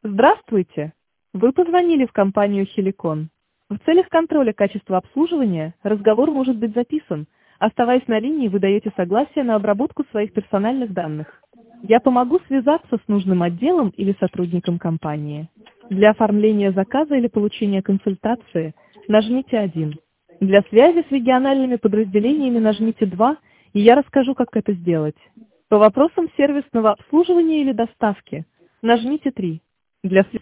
Здравствуйте! Вы позвонили в компанию «Хеликон». В целях контроля качества обслуживания разговор может быть записан. Оставаясь на линии, вы даете согласие на обработку своих персональных данных. Я помогу связаться с нужным отделом или сотрудником компании. Для оформления заказа или получения консультации нажмите 1. Для связи с региональными подразделениями нажмите 2, и я расскажу, как это сделать. По вопросам сервисного обслуживания или доставки нажмите 3. Для